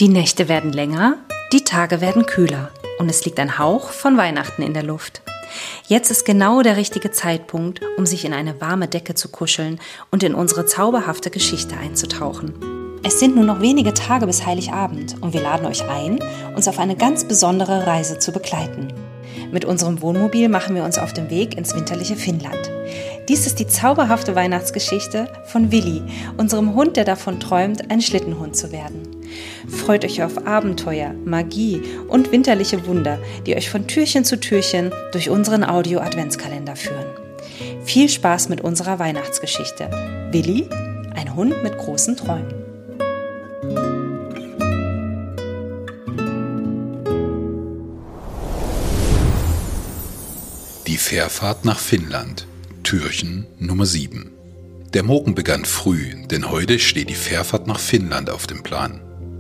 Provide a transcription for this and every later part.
Die Nächte werden länger, die Tage werden kühler und es liegt ein Hauch von Weihnachten in der Luft. Jetzt ist genau der richtige Zeitpunkt, um sich in eine warme Decke zu kuscheln und in unsere zauberhafte Geschichte einzutauchen. Es sind nur noch wenige Tage bis Heiligabend und wir laden euch ein, uns auf eine ganz besondere Reise zu begleiten. Mit unserem Wohnmobil machen wir uns auf den Weg ins winterliche Finnland. Dies ist die zauberhafte Weihnachtsgeschichte von Willi, unserem Hund, der davon träumt, ein Schlittenhund zu werden. Freut euch auf Abenteuer, Magie und winterliche Wunder, die euch von Türchen zu Türchen durch unseren Audio-Adventskalender führen. Viel Spaß mit unserer Weihnachtsgeschichte. Willi, ein Hund mit großen Träumen. Die Fährfahrt nach Finnland, Türchen Nummer 7. Der Morgen begann früh, denn heute steht die Fährfahrt nach Finnland auf dem Plan.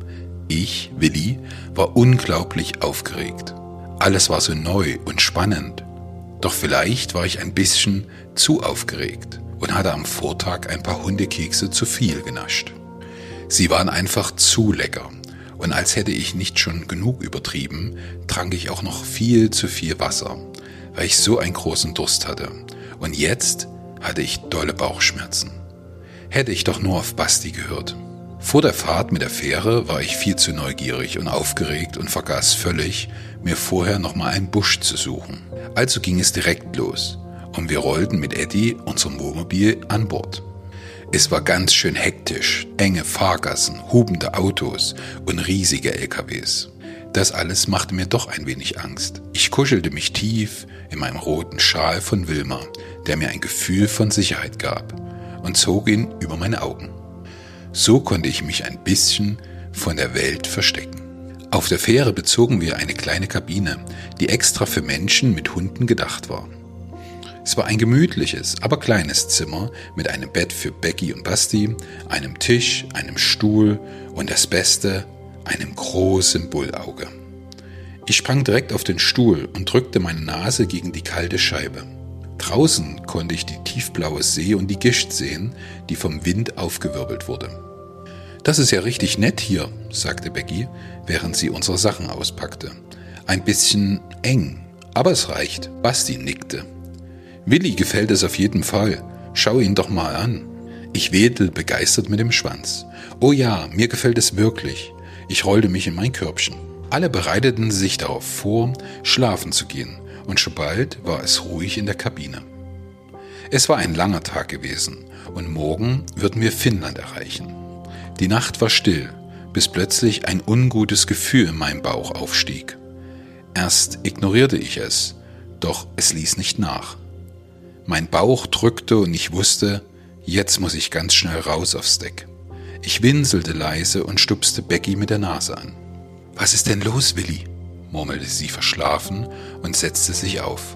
Ich, Willi, war unglaublich aufgeregt. Alles war so neu und spannend. Doch vielleicht war ich ein bisschen zu aufgeregt und hatte am Vortag ein paar Hundekekse zu viel genascht. Sie waren einfach zu lecker und als hätte ich nicht schon genug übertrieben, trank ich auch noch viel zu viel Wasser, weil ich so einen großen Durst hatte. Und jetzt hatte ich dolle Bauchschmerzen. Hätte ich doch nur auf Basti gehört. Vor der Fahrt mit der Fähre war ich viel zu neugierig und aufgeregt und vergaß völlig, mir vorher nochmal einen Busch zu suchen. Also ging es direkt los und wir rollten mit Eddie, unserem Wohnmobil, an Bord. Es war ganz schön hektisch, enge Fahrgassen, hubende Autos und riesige LKWs. Das alles machte mir doch ein wenig Angst. Ich kuschelte mich tief in meinem roten Schal von Wilma, der mir ein Gefühl von Sicherheit gab, und zog ihn über meine Augen. So konnte ich mich ein bisschen von der Welt verstecken. Auf der Fähre bezogen wir eine kleine Kabine, die extra für Menschen mit Hunden gedacht war. Es war ein gemütliches, aber kleines Zimmer mit einem Bett für Becky und Basti, einem Tisch, einem Stuhl und das Beste, einem großen Bullauge. Ich sprang direkt auf den Stuhl und drückte meine Nase gegen die kalte Scheibe. Draußen konnte ich die tiefblaue See und die Gischt sehen, die vom Wind aufgewirbelt wurde. »Das ist ja richtig nett hier«, sagte Becky, während sie unsere Sachen auspackte. »Ein bisschen eng, aber es reicht.« Basti nickte. »Willi gefällt es auf jeden Fall. Schau ihn doch mal an.« Ich wedelte begeistert mit dem Schwanz. »Oh ja, mir gefällt es wirklich.« Ich rollte mich in mein Körbchen. Alle bereiteten sich darauf vor, schlafen zu gehen, und schon bald war es ruhig in der Kabine. Es war ein langer Tag gewesen, und morgen würden wir Finnland erreichen. Die Nacht war still, bis plötzlich ein ungutes Gefühl in meinem Bauch aufstieg. Erst ignorierte ich es, doch es ließ nicht nach. Mein Bauch drückte und ich wusste, jetzt muss ich ganz schnell raus aufs Deck. Ich winselte leise und stupste Becky mit der Nase an. »Was ist denn los, Willi?« murmelte sie verschlafen und setzte sich auf.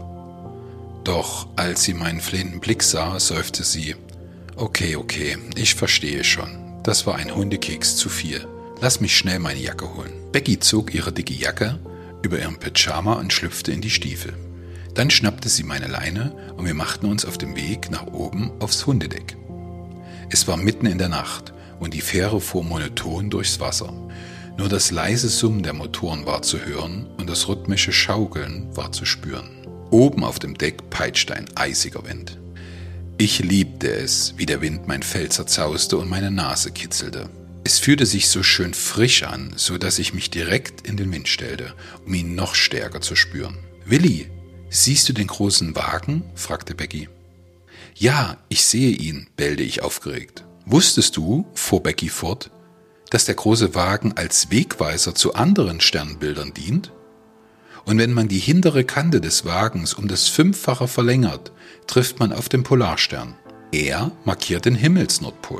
Doch als sie meinen flehenden Blick sah, seufzte sie, Okay, ich verstehe schon. Das war ein Hundekeks zu viel. Lass mich schnell meine Jacke holen.« Becky zog ihre dicke Jacke über ihren Pyjama und schlüpfte in die Stiefel. Dann schnappte sie meine Leine und wir machten uns auf den Weg nach oben aufs Hundedeck. Es war mitten in der Nacht und die Fähre fuhr monoton durchs Wasser. Nur das leise Summen der Motoren war zu hören und das rhythmische Schaukeln war zu spüren. Oben auf dem Deck peitschte ein eisiger Wind. Ich liebte es, wie der Wind mein Fell zerzauste und meine Nase kitzelte. Es fühlte sich so schön frisch an, so dass ich mich direkt in den Wind stellte, um ihn noch stärker zu spüren. »Willi, siehst du den großen Wagen?« fragte Becky. »Ja, ich sehe ihn«, bellte ich aufgeregt. »Wusstest du«, fuhr Becky fort, »dass der große Wagen als Wegweiser zu anderen Sternbildern dient? Und wenn man die hintere Kante des Wagens um das 5-fache verlängert, trifft man auf den Polarstern. Er markiert den Himmelsnordpol.«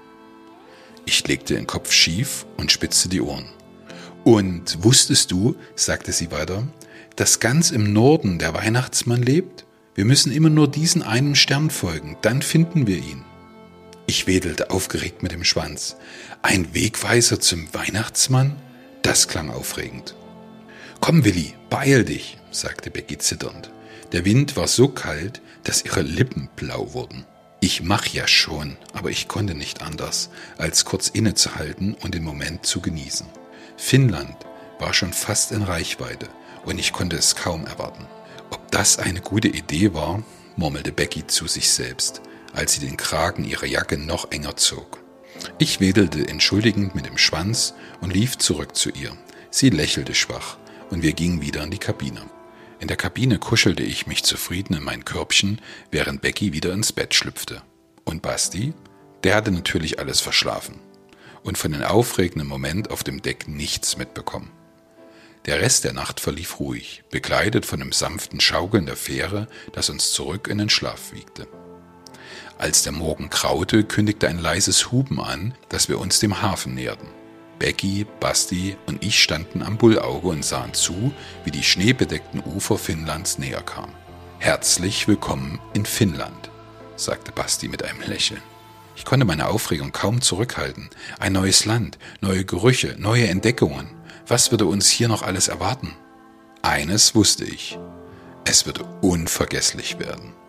Ich legte den Kopf schief und spitzte die Ohren. »Und wusstest du«, sagte sie weiter, »dass ganz im Norden der Weihnachtsmann lebt? Wir müssen immer nur diesen einen Stern folgen, dann finden wir ihn.« Ich wedelte aufgeregt mit dem Schwanz. »Ein Wegweiser zum Weihnachtsmann?« Das klang aufregend. »Komm, Willi, beeil dich«, sagte Becky zitternd. Der Wind war so kalt, dass ihre Lippen blau wurden. Ich mach ja schon, aber ich konnte nicht anders, als kurz innezuhalten und den Moment zu genießen. Finnland war schon fast in Reichweite und ich konnte es kaum erwarten. Ob das eine gute Idee war, murmelte Becky zu sich selbst, als sie den Kragen ihrer Jacke noch enger zog. Ich wedelte entschuldigend mit dem Schwanz und lief zurück zu ihr. Sie lächelte schwach und wir gingen wieder in die Kabine. In der Kabine kuschelte ich mich zufrieden in mein Körbchen, während Becky wieder ins Bett schlüpfte. Und Basti? Der hatte natürlich alles verschlafen und von dem aufregenden Moment auf dem Deck nichts mitbekommen. Der Rest der Nacht verlief ruhig, begleitet von dem sanften Schaukeln der Fähre, das uns zurück in den Schlaf wiegte. Als der Morgen graute, kündigte ein leises Hupen an, dass wir uns dem Hafen näherten. Becky, Basti und ich standen am Bullauge und sahen zu, wie die schneebedeckten Ufer Finnlands näher kamen. »Herzlich willkommen in Finnland«, sagte Basti mit einem Lächeln. Ich konnte meine Aufregung kaum zurückhalten. Ein neues Land, neue Gerüche, neue Entdeckungen. Was würde uns hier noch alles erwarten? Eines wusste ich: Es würde unvergesslich werden.